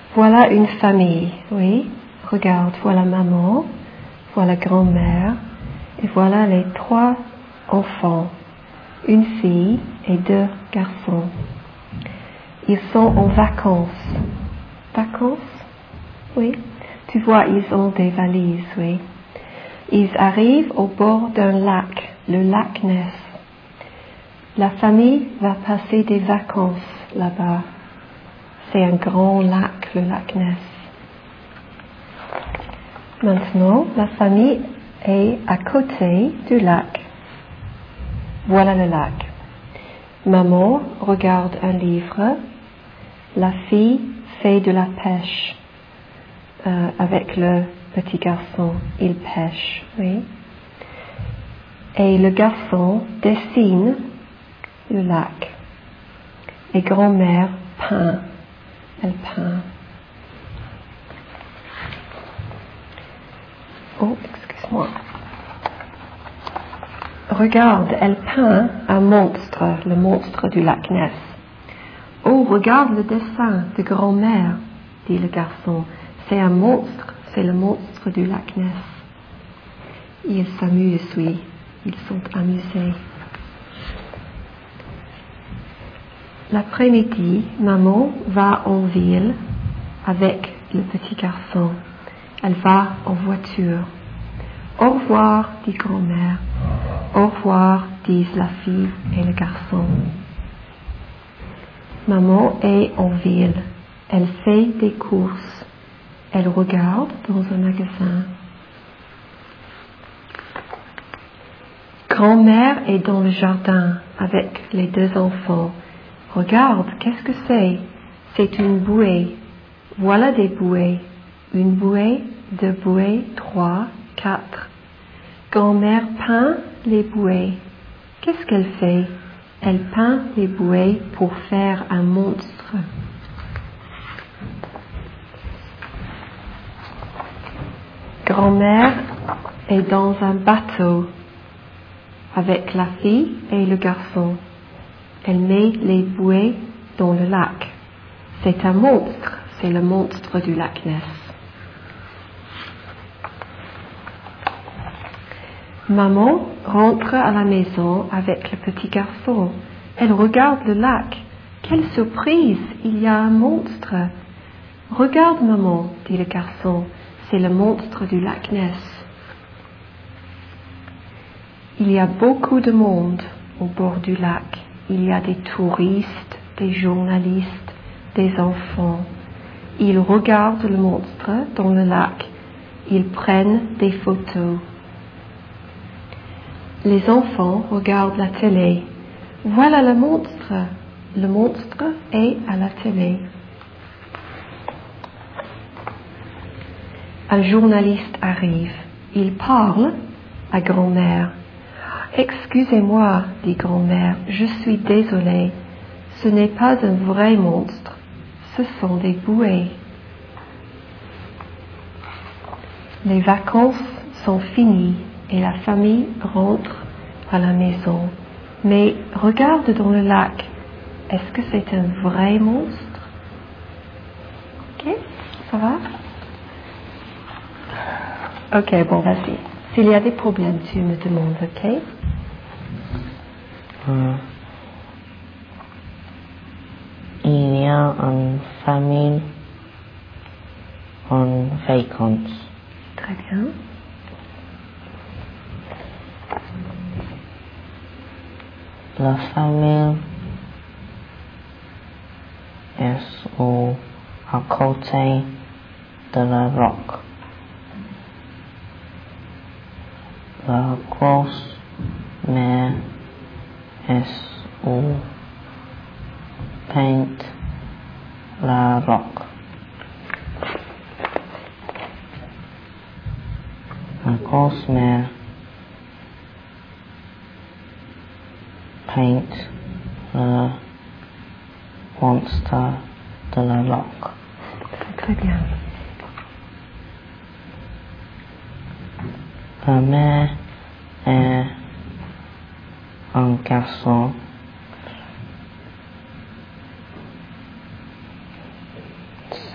Voilà une famille, oui. Regarde, voilà maman, voilà grand-mère, et voilà les 3 enfants, une fille et 2 garçons. Ils sont en vacances. Vacances? Oui. Tu vois, ils ont des valises, oui. Ils arrivent au bord d'un lac, le lac Ness. La famille va passer des vacances là-bas. C'est un grand lac, le lac Ness. Maintenant, la famille est à côté du lac. Voilà le lac. Maman regarde un livre. La fille fait de la pêche avec le petit garçon. Il pêche, oui. Et le garçon dessine le lac. Et grand-mère peint. Elle peint. Oh, excuse-moi. Regarde, elle peint un monstre, le monstre du lac Ness. Oh, regarde le dessin de grand-mère, dit le garçon. C'est un monstre, c'est le monstre du lac Ness. Ils s'amusent, oui, ils sont amusés. L'après-midi, maman va en ville avec le petit garçon. Elle va en voiture. Au revoir, dit grand-mère. Au revoir, disent la fille et le garçon. Maman est en ville. Elle fait des courses. Elle regarde dans un magasin. Grand-mère est dans le jardin avec les 2 enfants. Regarde, qu'est-ce que c'est? C'est une bouée. Voilà des bouées. Une bouée, 2 bouées, 3, 4. Grand-mère peint les bouées. Qu'est-ce qu'elle fait? Elle peint les bouées pour faire un monstre. Grand-mère est dans un bateau avec la fille et le garçon. Elle met les bouées dans le lac. C'est un monstre, c'est le monstre du lac Ness. Maman rentre à la maison avec le petit garçon. Elle regarde le lac. Quelle surprise, il y a un monstre. Regarde maman, dit le garçon, c'est le monstre du lac Ness. Il y a beaucoup de monde au bord du lac. Il y a des touristes, des journalistes, des enfants. Ils regardent le monstre dans le lac. Ils prennent des photos. Les enfants regardent la télé. Voilà le monstre. Le monstre est à la télé. Un journaliste arrive. Il parle à grand-mère. Excusez-moi, dit grand-mère, je suis désolée. Ce n'est pas un vrai monstre. Ce sont des bouées. Les vacances sont finies et la famille rentre à la maison. Mais regarde dans le lac. Est-ce que c'est un vrai monstre? Ok, ça va? Ok, bon, vas-y. S'il y a des problèmes, tu me demandes, ok? Il y a une famille en vacances. Très bien. La famille est à côté de la roque. La grosse mère est peinte la roque. La grosse mère peinte le monstre de la roque. Très bien. La mère est un garçon.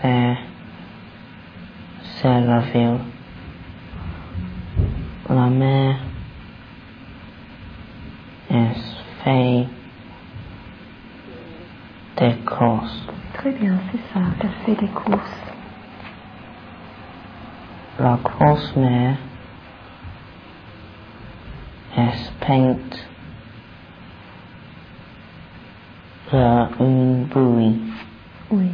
c'est la ville. La mère fait des courses. Très bien, c'est ça. Elle fait des courses. La grosse mère peinte une bouée. Oui.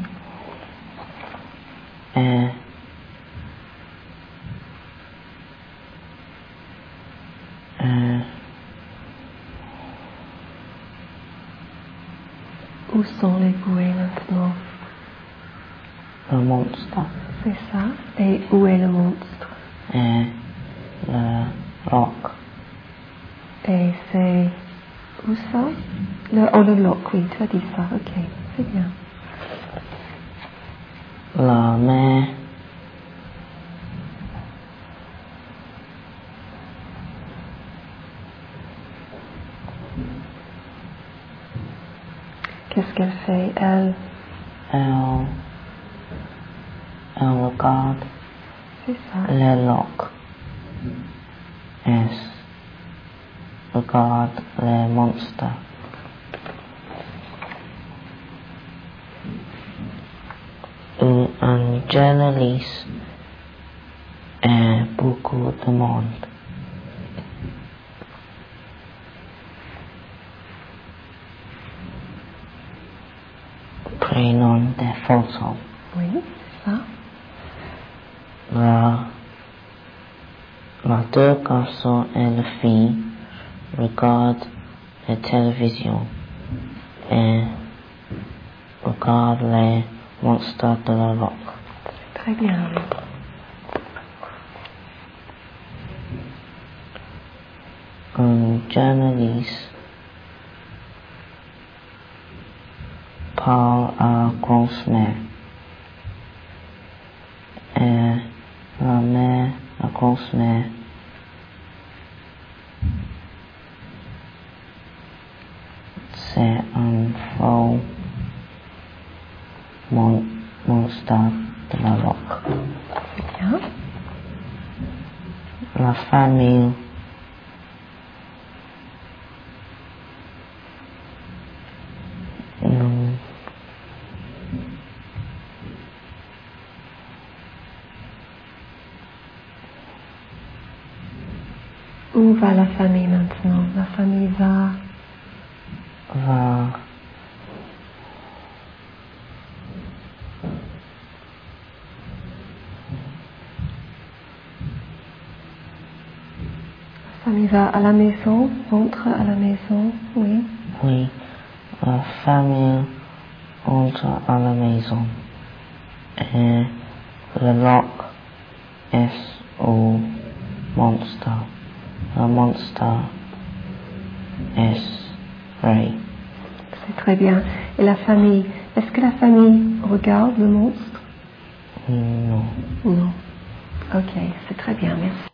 Où sont les bouées maintenant? Le monstre. C'est ça. Et où est le monstre? Le roc. Et c'est... Où ça? Le loch, oui, tu as dit ça. Ok, c'est bien. La mère Qu'est-ce qu'elle fait, elle? elle regarde C'est ça. le loch. Elle regarde le monstre. Un journaliste et beaucoup de monde prennent des photos. Oui, c'est ça. Les deux garçons et la fille regardent la télévision et regardent les monstres de la roc. Très bien. Un journaliste parle à la grosse-mère et la grosse-mère c'est un faux monstre de la roc. Bien. La famille Où va la famille maintenant? La famille va... La famille va à la maison, rentre à la maison, oui. Oui, la famille entre à la maison et le loch est au monstre. Le monstre est vrai. C'est très bien. Et la famille, est-ce que la famille regarde le monstre? Non. Non. Ok, c'est très bien, merci.